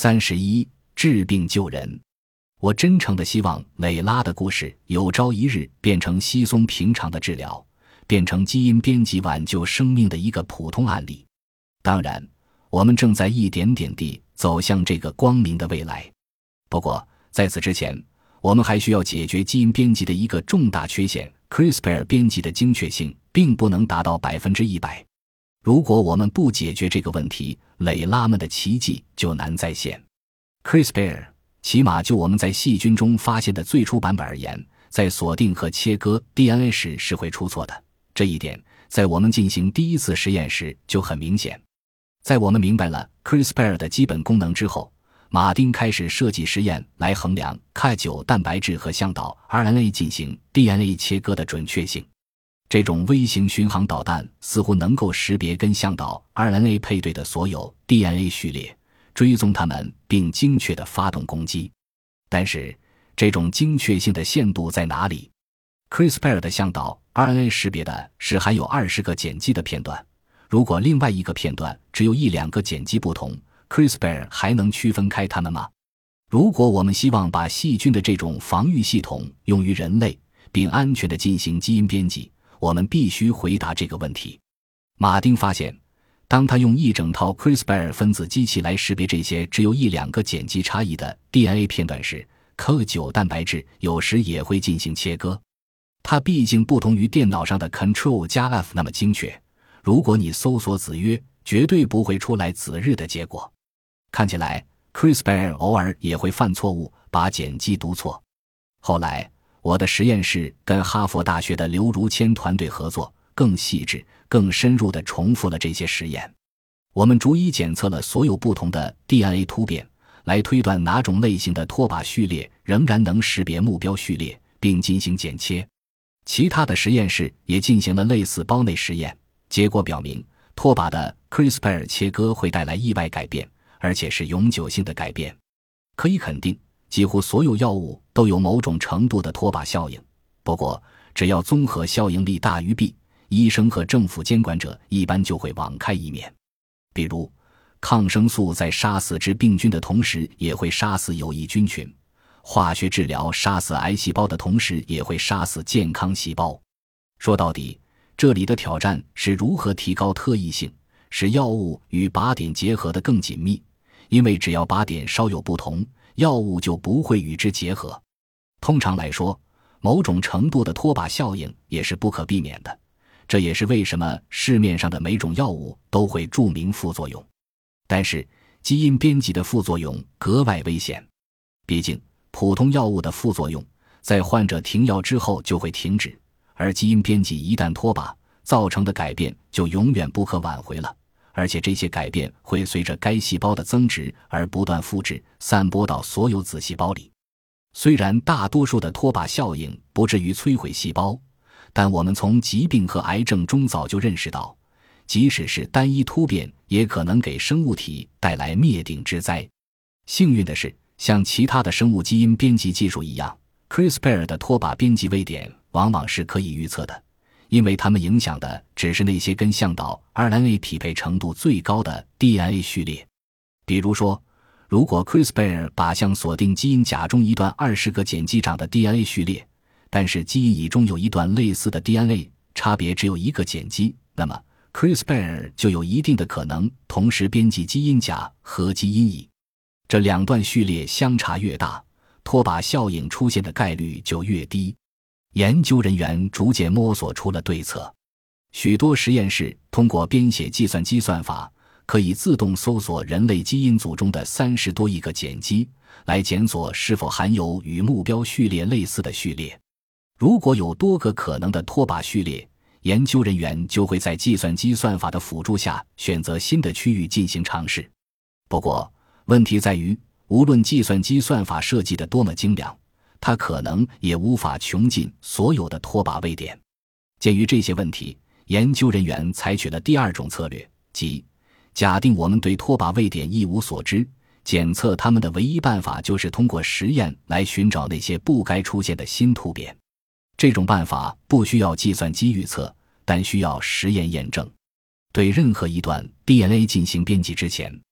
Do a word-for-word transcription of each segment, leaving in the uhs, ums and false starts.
三十一治病救人。我真诚地希望蕾拉的故事有朝一日变成稀松平常的治疗，变成基因编辑挽救生命的一个普通案例。当然，我们正在一点点地走向这个光明的未来。不过，在此之前，我们还需要解决基因编辑的一个重大缺陷 ：CRISPR 编辑的精确性并不能达到百分之一百。如果我们不解决这个问题，蕾拉们的奇迹就难再现。CRISPR起码就我们在细菌中发现的最初版本而言，在锁定和切割 D N A 时是会出错的。这一点在我们进行第一次实验时就很明显。在我们明白了 CRISPR 的基本功能之后，马丁开始设计实验来衡量 Cas 九 蛋白质和向导 R N A 进行 D N A 切割的准确性。这种微型巡航导弹似乎能够识别跟向导 R N A 配对的所有 D N A 序列，追踪它们并精确地发动攻击。但是这种精确性的限度在哪里？ CRISPR 的向导 R N A 识别的是含有二十个碱基的片段，如果另外一个片段只有一两个碱基不同， CRISPR 还能区分开它们吗？如果我们希望把细菌的这种防御系统用于人类，并安全地进行基因编辑，我们必须回答这个问题。马丁发现，当他用一整套 CRISPR 分子机器来识别这些只有一两个碱基差异的 D N A 片段时， Cas 九 蛋白质有时也会进行切割。它毕竟不同于电脑上的 Control 加 F 那么精确，如果你搜索子曰，绝对不会出来子日的结果。看起来 CRISPR 偶尔也会犯错误，把碱基读错。后来我的实验室跟哈佛大学的刘如谦团队合作，更细致、更深入地重复了这些实验。我们逐一检测了所有不同的 D N A 突变，来推断哪种类型的拖把序列仍然能识别目标序列，并进行剪切。其他的实验室也进行了类似胞内实验，结果表明拖把的 CRISPR 切割会带来意外改变，而且是永久性的改变。可以肯定，几乎所有药物都有某种程度的拖把效应，不过只要综合效应力大于 B， 医生和政府监管者一般就会网开一面。比如，抗生素在杀死致病菌的同时也会杀死有益菌群，化学治疗杀死癌细胞的同时也会杀死健康细胞。说到底，这里的挑战是如何提高特异性，使药物与靶点结合得更紧密，因为只要靶点稍有不同，药物就不会与之结合。通常来说，某种程度的拖把效应也是不可避免的，这也是为什么市面上的每种药物都会注明副作用。但是基因编辑的副作用格外危险，毕竟普通药物的副作用在患者停药之后就会停止，而基因编辑一旦拖把，造成的改变就永远不可挽回了，而且这些改变会随着该细胞的增殖而不断复制，散播到所有子细胞里。虽然大多数的拖把效应不至于摧毁细胞，但我们从疾病和癌症中早就认识到，即使是单一突变也可能给生物体带来灭顶之灾。幸运的是，像其他的生物基因编辑技术一样， CRISPR 的拖把编辑位点往往是可以预测的，因为它们影响的只是那些跟向导 R N A 匹配程度最高的 D N A 序列。比如说，如果 CRISPR 靶向锁定基因甲中一段二十个碱基长的 D N A 序列，但是基因乙中有一段类似的 D N A， 差别只有一个碱基，那么 CRISPR 就有一定的可能同时编辑基因甲和基因乙。这两段序列相差越大，拖把效应出现的概率就越低。研究人员逐渐摸索出了对策。许多实验室通过编写计算机算法，可以自动搜索人类基因组中的三十多亿个碱基，来检索是否含有与目标序列类似的序列。如果有多个可能的拖把序列，研究人员就会在计算机算法的辅助下选择新的区域进行尝试。不过，问题在于，无论计算机算法设计得多么精良，它可能也无法穷尽所有的拖把位点。鉴于这些问题，研究人员采取了第二种策略，即假定我们对拖把位点一无所知，检测它们的唯一办法就是通过实验来寻找那些不该出现的新突变。这种办法不需要计算机预测，但需要实验验证。对任何一段 D N A 进行编辑之前，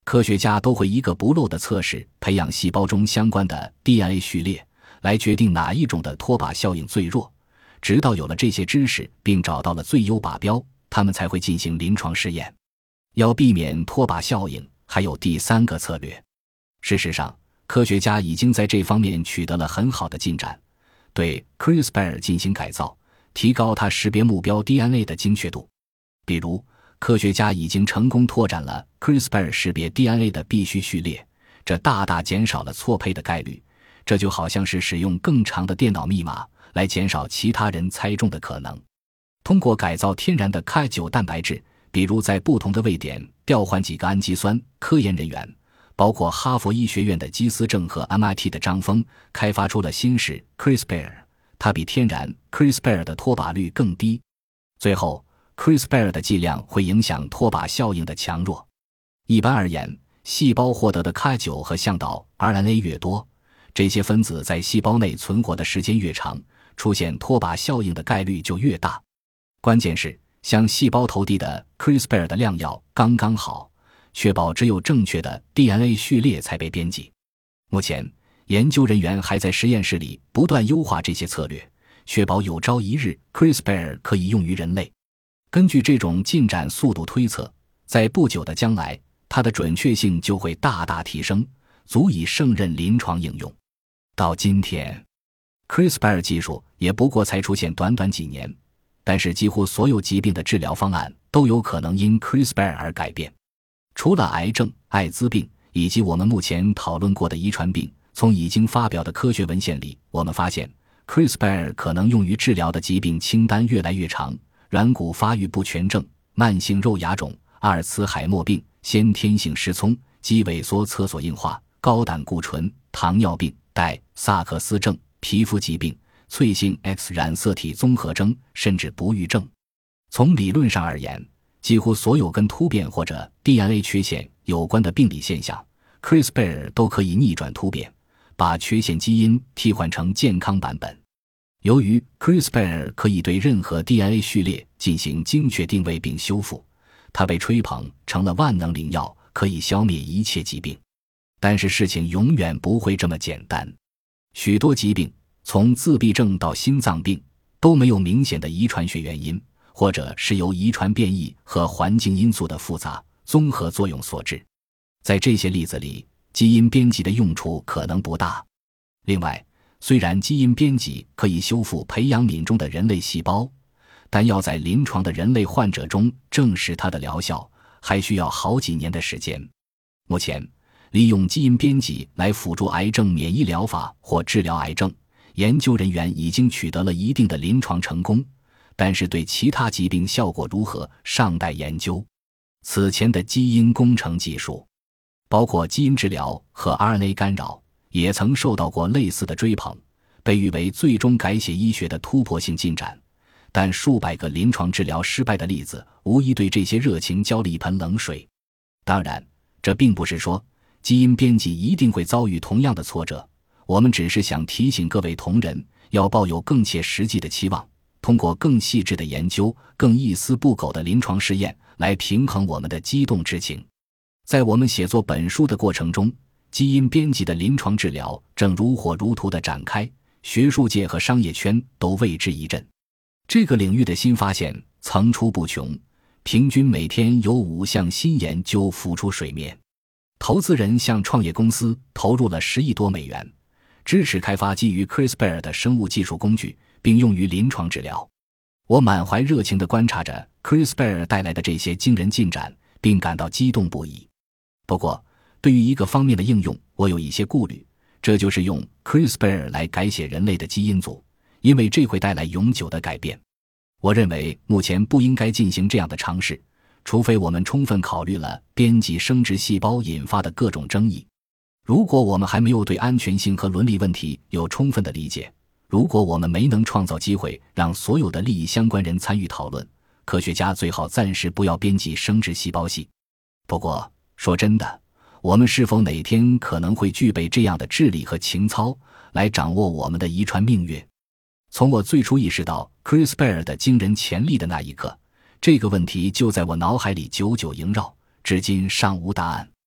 科学家都会一个不漏的测试培养细胞中相关的 D N A 序列，来决定哪一种的拖把效应最弱。直到有了这些知识并找到了最优靶标，他们才会进行临床试验。要避免拖把效应，还有第三个策略。事实上，科学家已经在这方面取得了很好的进展，对 CRISPR 进行改造，提高它识别目标 D N A 的精确度。比如，科学家已经成功拓展了 CRISPR 识别 D N A 的必须序列，这大大减少了错配的概率。这就好像是使用更长的电脑密码来减少其他人猜中的可能。通过改造天然的 K 九 蛋白质，比如在不同的位点调换几个氨基酸，科研人员包括哈佛医学院的基思正和 M I T 的张峰开发出了新式 CRISPR， 它比天然 CRISPR 的脱靶率更低。最后， CRISPR 的剂量会影响脱靶效应的强弱。一般而言，细胞获得的 K 九 和向导 R N A 越多，这些分子在细胞内存活的时间越长，出现脱靶效应的概率就越大。关键是向细胞投递的 CRISPR 的量要刚刚好，确保只有正确的 D N A 序列才被编辑。目前，研究人员还在实验室里不断优化这些策略，确保有朝一日 CRISPR 可以用于人类。根据这种进展速度推测，在不久的将来，它的准确性就会大大提升，足以胜任临床应用。到今天， CRISPR 技术也不过才出现短短几年，但是几乎所有疾病的治疗方案都有可能因 CRISPR 而改变。除了癌症、艾滋病以及我们目前讨论过的遗传病，从已经发表的科学文献里，我们发现 CRISPR 可能用于治疗的疾病清单越来越长，软骨发育不全症、慢性肉芽肿、阿尔茨海默病、先天性失聪、肌萎缩侧索硬化、高胆固醇、糖尿病、戴萨克斯症、皮肤疾病、脆性 X 染色体综合征，甚至不育症。从理论上而言，几乎所有跟突变或者 D N A 缺陷有关的病理现象， CRISPR 都可以逆转突变，把缺陷基因替换成健康版本。由于 CRISPR 可以对任何 D N A 序列进行精确定位并修复，它被吹捧成了万能灵药，可以消灭一切疾病。但是事情永远不会这么简单。许多疾病，从自闭症到心脏病，都没有明显的遗传学原因，或者是由遗传变异和环境因素的复杂综合作用所致。在这些例子里，基因编辑的用处可能不大。另外，虽然基因编辑可以修复培养皿中的人类细胞，但要在临床的人类患者中证实它的疗效，还需要好几年的时间。目前，利用基因编辑来辅助癌症免疫疗法或治疗癌症，研究人员已经取得了一定的临床成功，但是对其他疾病效果如何尚待研究。此前的基因工程技术，包括基因治疗和 R N A 干扰，也曾受到过类似的追捧，被誉为最终改写医学的突破性进展。但数百个临床治疗失败的例子，无疑对这些热情浇了一盆冷水。当然，这并不是说基因编辑一定会遭遇同样的挫折，我们只是想提醒各位同仁，要抱有更切实际的期望，通过更细致的研究、更一丝不苟的临床试验来平衡我们的激动之情。在我们写作本书的过程中，基因编辑的临床治疗正如火如荼地展开，学术界和商业圈都为之一振。这个领域的新发现层出不穷，平均每天有五项新研究浮出水面。投资人向创业公司投入了十亿多美元，支持开发基于 CRISPR 的生物技术工具，并用于临床治疗。我满怀热情地观察着 CRISPR 带来的这些惊人进展，并感到激动不已。不过，对于一个方面的应用，我有一些顾虑，这就是用 CRISPR 来改写人类的基因组，因为这会带来永久的改变。我认为目前不应该进行这样的尝试，除非我们充分考虑了编辑生殖细胞引发的各种争议。如果我们还没有对安全性和伦理问题有充分的理解，如果我们没能创造机会让所有的利益相关人参与讨论，科学家最好暂时不要编辑生殖细胞系。不过，说真的，我们是否哪天可能会具备这样的智力和情操，来掌握我们的遗传命运？从我最初意识到 CRISPR 的惊人潜力的那一刻，这个问题就在我脑海里久久萦绕，至今尚无答案。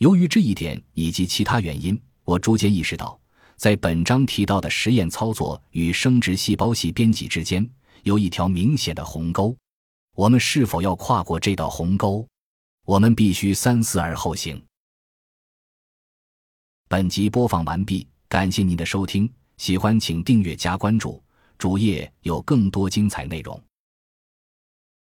由于这一点以及其他原因，我逐渐意识到，在本章提到的实验操作与生殖细胞系编辑之间有一条明显的鸿沟。我们是否要跨过这道鸿沟？我们必须三思而后行。本集播放完毕，感谢您的收听，喜欢请订阅加关注，主页有更多精彩内容。